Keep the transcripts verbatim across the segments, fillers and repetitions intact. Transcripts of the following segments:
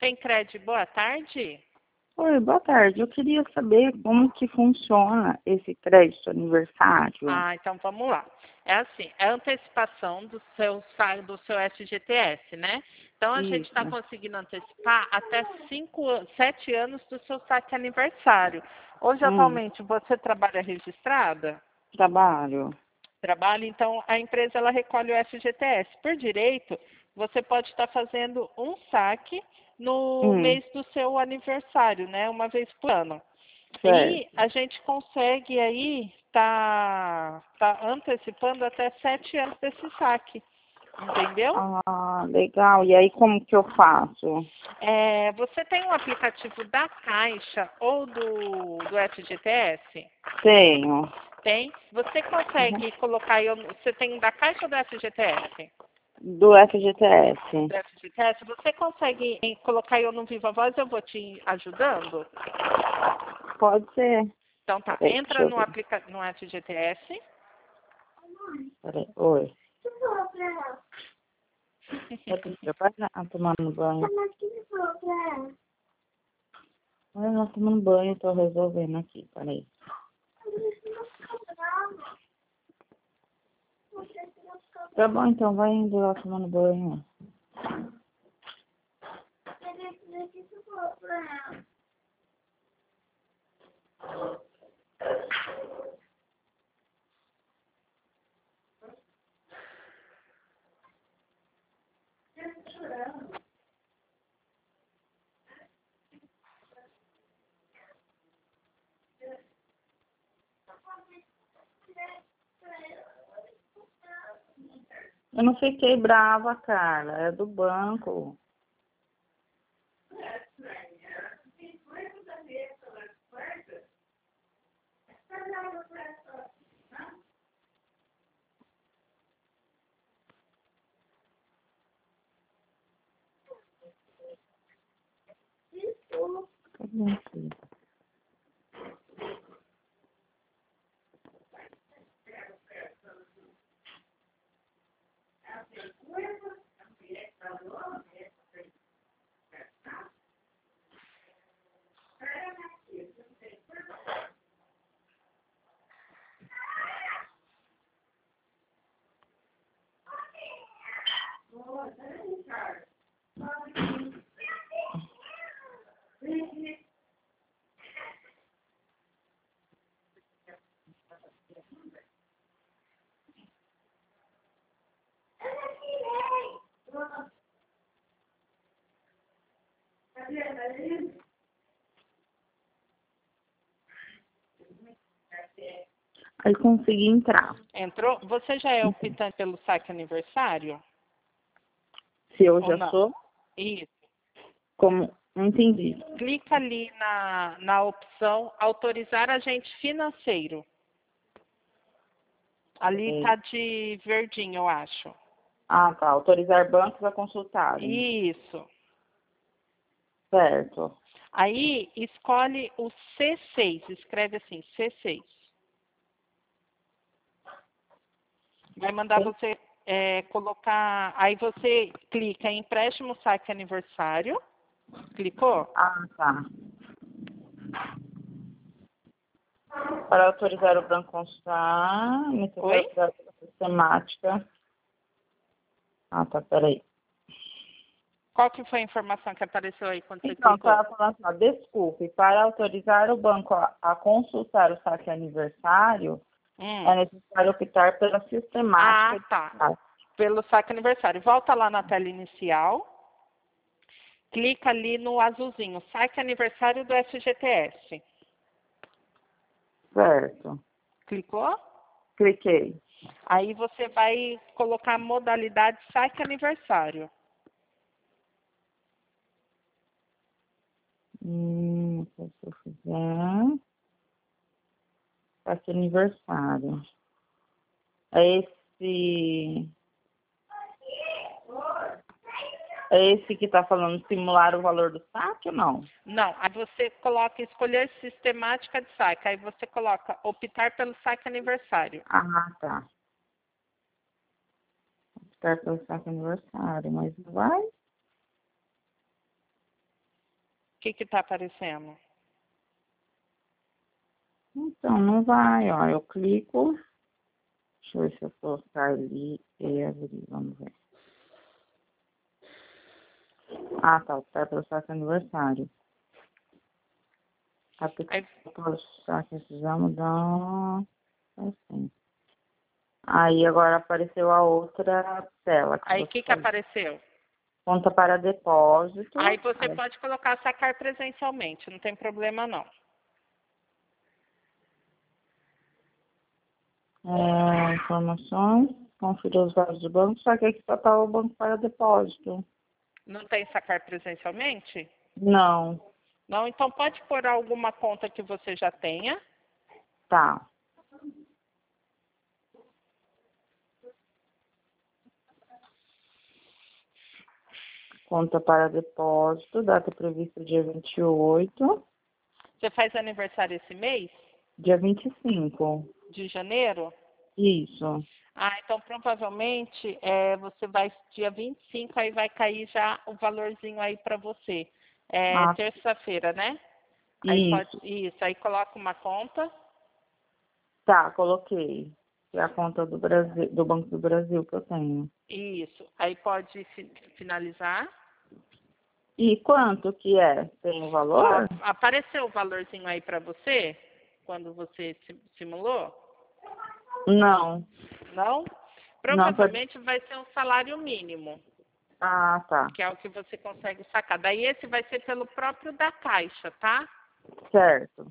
Cred, boa tarde. Oi, boa tarde. Eu queria saber como que funciona esse crédito aniversário. Ah, então vamos lá. É assim, é a antecipação do seu, sa- do seu F G T S, né? Então a gente está Isso, conseguindo antecipar até cinco, an- sete anos do seu saque aniversário. Hoje, hum, atualmente, você trabalha registrada? trabalho. Trabalho, então a empresa ela recolhe o F G T S. Por direito, você pode estar fazendo um saque no Hum, mês do seu aniversário, né? Uma vez por ano. E certo. a gente consegue aí tá, tá antecipando até sete anos desse saque, entendeu? Ah, legal. E aí como que eu faço? É, você tem um aplicativo da Caixa ou do, do F G T S? Tenho. Tem? Você Uhum. consegue colocar aí, você tem da Caixa ou do F G T S? Do F G T S. Do F G T S, você consegue em- colocar eu no Viva Voz, eu vou te ajudando? Pode ser. Então tá, Peraí, deixa entra eu no, ver. aplica no F G T S. Peraí. Oi. Eu tenho que preparar, tomando banho. Eu não tomando banho, tô resolvendo aqui. Peraí. Tá bom, então vai indo lá tomando banho. Eu não fiquei brava, Carla. É do banco. Cadê aqui? Aí consegui entrar. Entrou? Você já é optante pelo saque aniversário? Se eu Ou já não? sou, Isso. como... Não entendi. Clica ali na, na opção autorizar agente financeiro. Ali Peraí. tá de verdinho, eu acho. Ah, tá. Autorizar bancos a consultarem. Isso. Certo. Aí escolhe o C seis, escreve assim, C seis. Vai mandar você é, colocar. Aí você clica em empréstimo saque aniversário. Clicou? Ah, tá. Para autorizar o banco a consultar, necessário Oi? cuidar da sistemática. Ah, tá. Peraí. Qual que foi a informação que apareceu aí quando você Então, clicou? estava falando assim, ó, desculpe, para autorizar o banco a, a consultar o saque aniversário, Hum. é necessário optar pela Ah, sistemática de tá. saque. Pelo saque aniversário. Volta lá na tela inicial. Clica ali no azulzinho, saque aniversário do F G T S. Certo. Clicou? Cliquei. Aí você vai colocar a modalidade saque aniversário. Hum, se eu fizer, saque aniversário. É esse, é esse que está falando simular o valor do saque ou não? Não, aí você coloca escolher sistemática de saque. Aí você coloca optar pelo saque aniversário. Ah, tá. Optar pelo saque aniversário, mas não vai? que que tá aparecendo? Então, não vai, ó. Eu clico. Deixa eu ver se eu colocar ali e abrir. Vamos ver. Ah, tá. Vai para o saque aniversário. Aí, Para o saque, precisamos dar... Assim. Aí agora apareceu a outra tela. Que aí o você que que falou. apareceu? Conta para depósito. Aí você Aí, pode colocar sacar presencialmente, não tem problema não. é, informações. Conferir os dados do banco. Só que aqui só tá o banco para depósito. Não tem sacar presencialmente? Não. Não, então pode pôr alguma conta que você já tenha. Tá. Conta para depósito, data prevista dia vinte e oito. Você faz aniversário esse mês? Dia vinte e cinco. De janeiro? Isso. Ah, então provavelmente é, você vai dia vinte e cinco, aí vai cair já o valorzinho aí para você. É Ah, terça-feira, né? Aí pode, isso. isso, aí coloca uma conta. Tá, coloquei. É a conta do Brasil, do Banco do Brasil que eu tenho. Isso. Aí pode fi- finalizar. E quanto que é? Tem o Ó, valor? apareceu o valorzinho aí para você quando você sim- simulou? Não. Não? Não, tá... Provavelmente vai ser um salário mínimo, Ah, tá. que é o que você consegue sacar. Daí esse vai ser pelo próprio da Caixa, tá? Certo.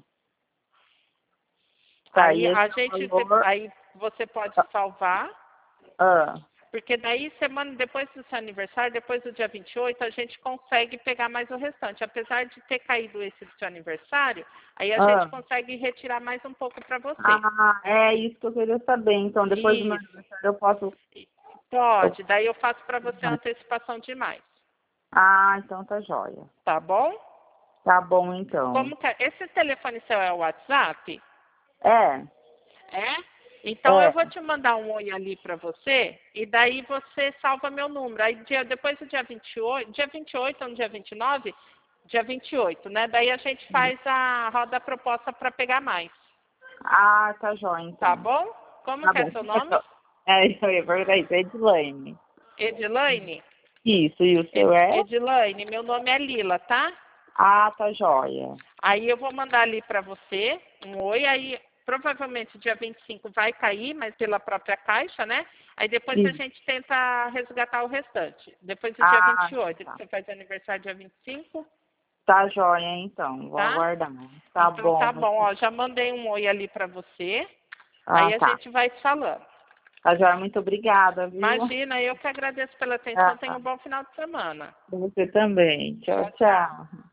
Tá, e Aí esse a é gente, o valor... aí você pode salvar, Ah, porque daí semana depois do seu aniversário, depois do dia vinte e oito, a gente consegue pegar mais o restante. Apesar de ter caído esse do seu aniversário, aí a gente ah. consegue retirar mais um pouco para você. Ah, é isso que eu queria saber. Então, depois do meu Isso. aniversário eu posso... eu- Pode, daí eu faço para você a antecipação de mais. Ah, então tá jóia. Tá bom? Tá bom, então. Como que é? Esse telefone seu é o WhatsApp? É, É? Então eu é. vou te mandar um oi ali para você e daí você salva meu número. Aí dia, depois do dia vinte e oito, dia vinte e oito ou no dia vinte e nove, dia vinte e oito, né? Daí a gente faz a roda proposta para pegar mais. Ah, tá jóia, Tá então. bom? Como Tá que é bom. seu nome? É, isso aí, é verdade. É Edilane. Edilaine? Isso, e o seu Ed, é? Edilaine, meu nome é Lila, tá? Ah, tá jóia. Aí eu vou mandar ali para você um oi, aí provavelmente dia vinte e cinco vai cair, mas pela própria Caixa, né? Aí depois a Isso. gente tenta resgatar o restante. Depois do dia vinte Ah, e oito, que tá. você faz aniversário dia vinte e cinco, Tá jóia, então. Vou tá? aguardar. Tá Então bom. tá bom, ó, já mandei um oi ali para você. Ah, Aí a tá. gente vai se falando. Tá jóia, muito obrigada, viu? Imagina, eu que agradeço pela atenção. Tenha Ah, um bom final de semana. você também. Tchau, Tchau, tchau. tchau.